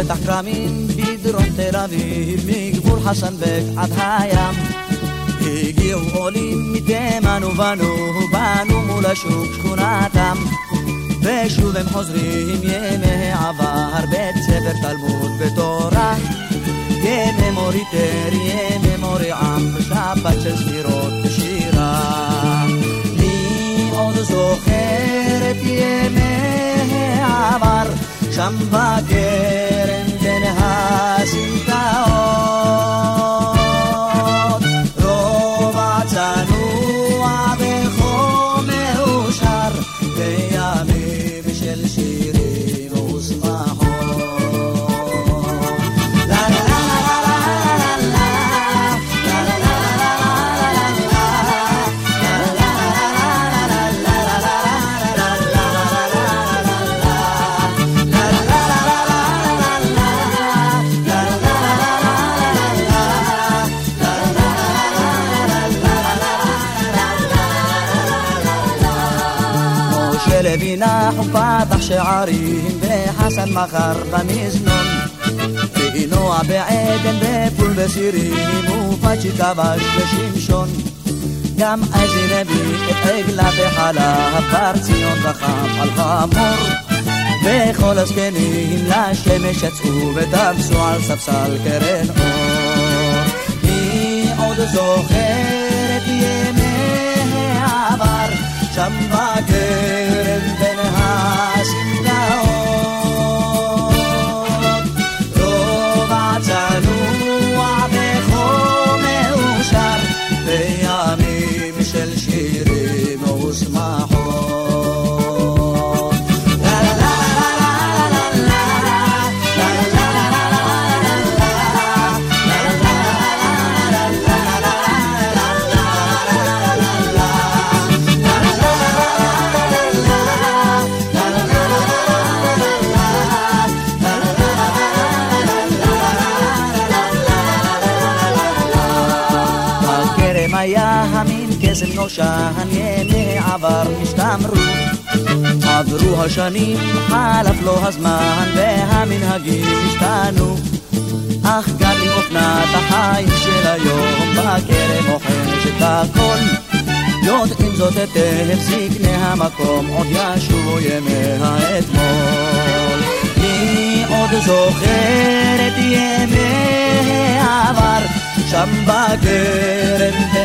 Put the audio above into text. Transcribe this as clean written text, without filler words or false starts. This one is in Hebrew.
שטח כרמים בדרום תל אביב, מגבול חסן בק עד הים. הגיעו עולים מתימן ובנו מול השוק שכונתם, ושוב הם חוזרים ימי העבר, בית ספר תלמוד ותורה, ימי מורי תר, ימי מורי עם, ושבת של ספירות ושירה. מי עוד זוכר את ימי העבר, שם בקרן בין הסמטאות, רובע צנוע וחום מאושר, בימים של שירים ושמחות. לוי נחום פתח שערים, וחסן מחר במזנון, ואינוע בעדן בפול בסירים, ופצ'י כבש לשמשון. גם עזי נביא את עגלה וחלב, בר ציון רחם על חמור, וכל הזקנים לשמש יצאו ודרסו על ספסל קרן אור. מי עוד זוכר את ימי העבר, שם בקרן בין הסמטאות, רובע צנוע וחום מאושר, בימים של שירים ושמחות. היה המין קסם נושן, ימי עבר השתמרו, עברו השנים, חלף לו הזמן, והמנהגים השתנו, אך גם עם אופנת החיים של היום, בכרם אוחש את הכל, יודעים זאת היטב זקני המקום, עוד ישובו ימי האתמול. מי עוד זוכר את ימי העבר, שם בקרן